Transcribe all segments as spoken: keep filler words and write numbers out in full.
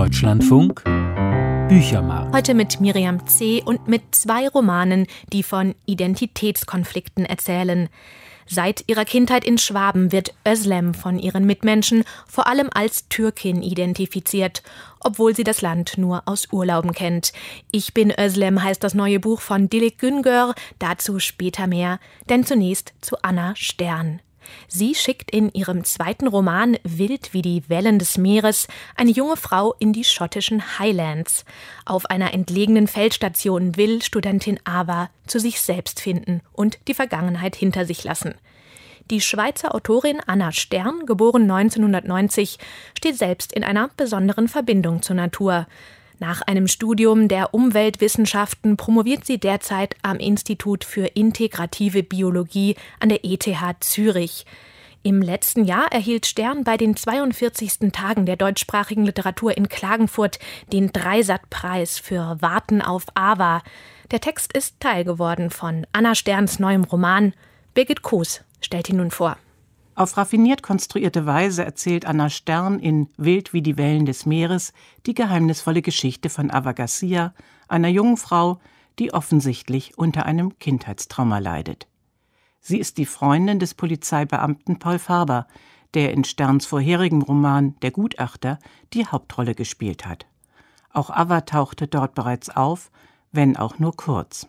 Deutschlandfunk Büchermarkt. Heute mit Miriam C. und mit zwei Romanen, die von Identitätskonflikten erzählen. Seit ihrer Kindheit in Schwaben wird Özlem von ihren Mitmenschen vor allem als Türkin identifiziert, obwohl sie das Land nur aus Urlauben kennt. Ich bin Özlem heißt das neue Buch von Dilek Güngör, dazu später mehr, denn zunächst zu Anna Stern. Sie schickt in ihrem zweiten Roman Wild wie die Wellen des Meeres eine junge Frau in die schottischen Highlands. Auf einer entlegenen Feldstation will Studentin Ava zu sich selbst finden und die Vergangenheit hinter sich lassen. Die Schweizer Autorin Anna Stern, geboren neunzehnhundertneunzig, steht selbst in einer besonderen Verbindung zur Natur. Nach einem Studium der Umweltwissenschaften promoviert sie derzeit am Institut für integrative Biologie an der E T H Zürich. Im letzten Jahr erhielt Stern bei den zweiundvierzigsten Tagen der deutschsprachigen Literatur in Klagenfurt den Dreisat-Preis für Warten auf Ava. Der Text ist Teil geworden von Anna Sterns neuem Roman. Birgit Koos stellt ihn nun vor. Auf raffiniert konstruierte Weise erzählt Anna Stern in Wild wie die Wellen des Meeres die geheimnisvolle Geschichte von Ava Garcia, einer jungen Frau, die offensichtlich unter einem Kindheitstrauma leidet. Sie ist die Freundin des Polizeibeamten Paul Farber, der in Sterns vorherigem Roman Der Gutachter die Hauptrolle gespielt hat. Auch Ava tauchte dort bereits auf, wenn auch nur kurz.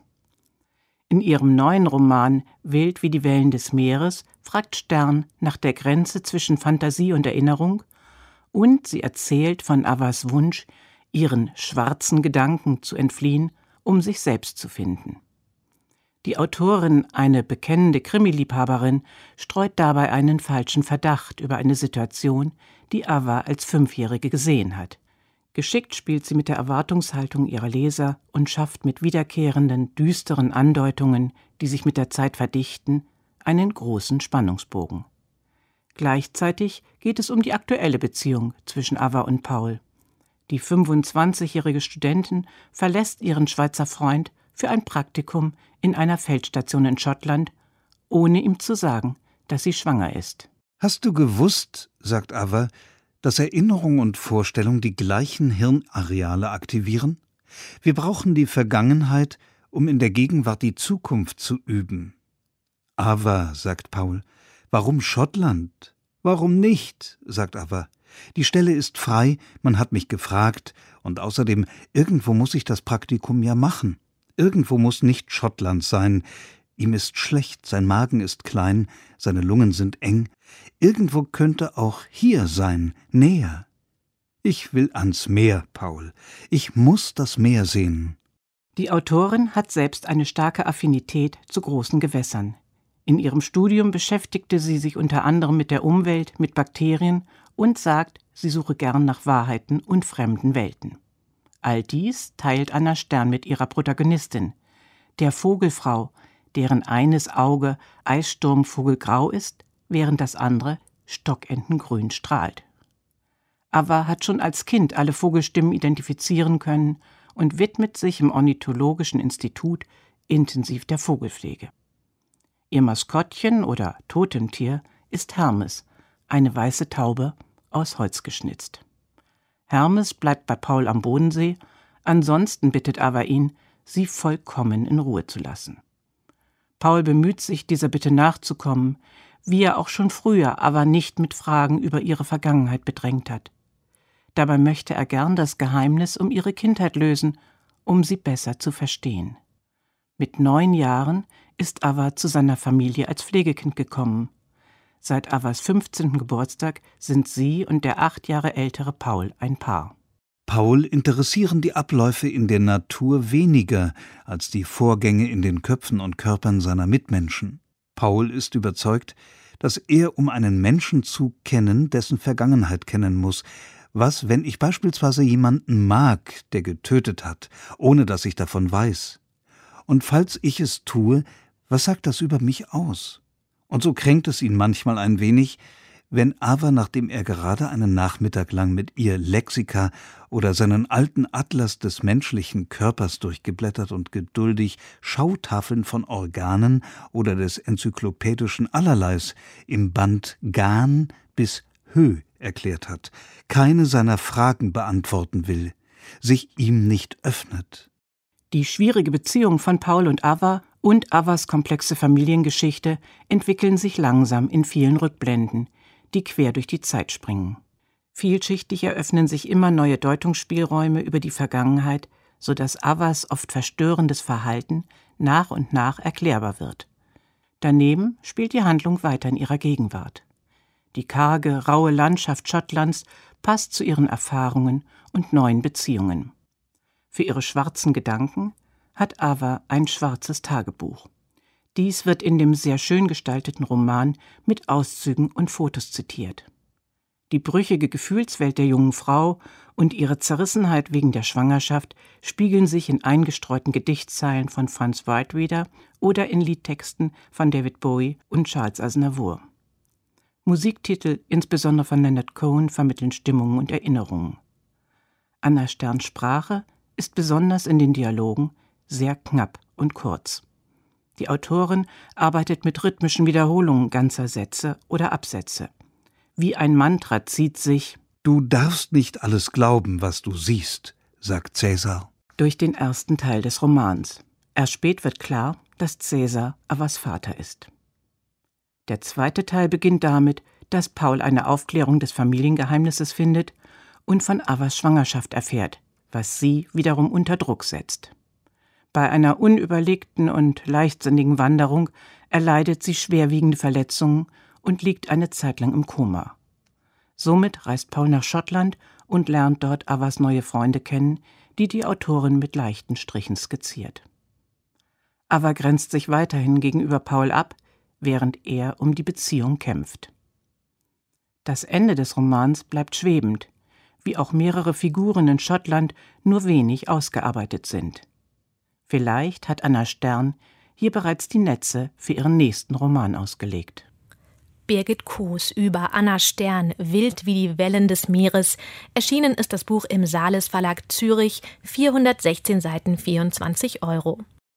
In ihrem neuen Roman Wild wie die Wellen des Meeres fragt Stern nach der Grenze zwischen Fantasie und Erinnerung und sie erzählt von Avas Wunsch, ihren schwarzen Gedanken zu entfliehen, um sich selbst zu finden. Die Autorin, eine bekennende Krimiliebhaberin, streut dabei einen falschen Verdacht über eine Situation, die Ava als Fünfjährige gesehen hat. Geschickt spielt sie mit der Erwartungshaltung ihrer Leser und schafft mit wiederkehrenden, düsteren Andeutungen, die sich mit der Zeit verdichten, einen großen Spannungsbogen. Gleichzeitig geht es um die aktuelle Beziehung zwischen Ava und Paul. Die fünfundzwanzigjährige Studentin verlässt ihren Schweizer Freund für ein Praktikum in einer Feldstation in Schottland, ohne ihm zu sagen, dass sie schwanger ist. »Hast du gewusst«, sagt Ava, »dass Erinnerung und Vorstellung die gleichen Hirnareale aktivieren? Wir brauchen die Vergangenheit, um in der Gegenwart die Zukunft zu üben.« »Ava«, sagt Paul, »warum Schottland?« »Warum nicht?«, sagt Ava. »Die Stelle ist frei, man hat mich gefragt, und außerdem, irgendwo muss ich das Praktikum ja machen. Irgendwo muss nicht Schottland sein. Ihm ist schlecht, sein Magen ist klein, seine Lungen sind eng. Irgendwo könnte auch hier sein, näher. Ich will ans Meer, Paul. Ich muss das Meer sehen.« Die Autorin hat selbst eine starke Affinität zu großen Gewässern. In ihrem Studium beschäftigte sie sich unter anderem mit der Umwelt, mit Bakterien und sagt, sie suche gern nach Wahrheiten und fremden Welten. All dies teilt Anna Stern mit ihrer Protagonistin, der Vogelfrau, deren eines Auge eissturmvogelgrau ist, während das andere stockentengrün strahlt. Ava hat schon als Kind alle Vogelstimmen identifizieren können und widmet sich im Ornithologischen Institut intensiv der Vogelpflege. Ihr Maskottchen oder Totemtier ist Hermes, eine weiße Taube aus Holz geschnitzt. Hermes bleibt bei Paul am Bodensee, ansonsten bittet Ava ihn, sie vollkommen in Ruhe zu lassen. Paul bemüht sich, dieser Bitte nachzukommen, wie er auch schon früher Ava nicht mit Fragen über ihre Vergangenheit bedrängt hat. Dabei möchte er gern das Geheimnis um ihre Kindheit lösen, um sie besser zu verstehen. Mit neun Jahren ist Ava zu seiner Familie als Pflegekind gekommen. Seit Avas fünfzehnten Geburtstag sind sie und der acht Jahre ältere Paul ein Paar. Paul interessieren die Abläufe in der Natur weniger als die Vorgänge in den Köpfen und Körpern seiner Mitmenschen. Paul ist überzeugt, dass er, um einen Menschen zu kennen, dessen Vergangenheit kennen muss. Was, wenn ich beispielsweise jemanden mag, der getötet hat, ohne dass ich davon weiß? Und falls ich es tue, was sagt das über mich aus? Und so kränkt es ihn manchmal ein wenig, wenn Ava, nachdem er gerade einen Nachmittag lang mit ihr Lexika oder seinen alten Atlas des menschlichen Körpers durchgeblättert und geduldig Schautafeln von Organen oder des enzyklopädischen Allerleis im Band Gan bis Hö erklärt hat, keine seiner Fragen beantworten will, sich ihm nicht öffnet. Die schwierige Beziehung von Paul und Ava und Avas komplexe Familiengeschichte entwickeln sich langsam in vielen Rückblenden, die quer durch die Zeit springen. Vielschichtig eröffnen sich immer neue Deutungsspielräume über die Vergangenheit, sodass Avas oft verstörendes Verhalten nach und nach erklärbar wird. Daneben spielt die Handlung weiter in ihrer Gegenwart. Die karge, raue Landschaft Schottlands passt zu ihren Erfahrungen und neuen Beziehungen. Für ihre schwarzen Gedanken hat Ava ein schwarzes Tagebuch. Dies wird in dem sehr schön gestalteten Roman mit Auszügen und Fotos zitiert. Die brüchige Gefühlswelt der jungen Frau und ihre Zerrissenheit wegen der Schwangerschaft spiegeln sich in eingestreuten Gedichtszeilen von Franz Wildreader oder in Liedtexten von David Bowie und Charles Aznavour. Musiktitel, insbesondere von Leonard Cohen, vermitteln Stimmungen und Erinnerungen. Anna Sterns Sprache ist besonders in den Dialogen sehr knapp und kurz. Die Autorin arbeitet mit rhythmischen Wiederholungen ganzer Sätze oder Absätze. Wie ein Mantra zieht sich »Du darfst nicht alles glauben, was du siehst«, sagt Cäsar. Durch den ersten Teil des Romans. Erst spät wird klar, dass Cäsar Avas Vater ist. Der zweite Teil beginnt damit, dass Paul eine Aufklärung des Familiengeheimnisses findet und von Avas Schwangerschaft erfährt, was sie wiederum unter Druck setzt. Bei einer unüberlegten und leichtsinnigen Wanderung erleidet sie schwerwiegende Verletzungen und liegt eine Zeit lang im Koma. Somit reist Paul nach Schottland und lernt dort Avas neue Freunde kennen, die die Autorin mit leichten Strichen skizziert. Ava grenzt sich weiterhin gegenüber Paul ab, während er um die Beziehung kämpft. Das Ende des Romans bleibt schwebend, wie auch mehrere Figuren in Schottland nur wenig ausgearbeitet sind. Vielleicht hat Anna Stern hier bereits die Netze für ihren nächsten Roman ausgelegt. Birgit Koos über Anna Stern, Wild wie die Wellen des Meeres. Erschienen ist das Buch im Sales Verlag Zürich, vierhundertsechzehn Seiten, vierundzwanzig Euro.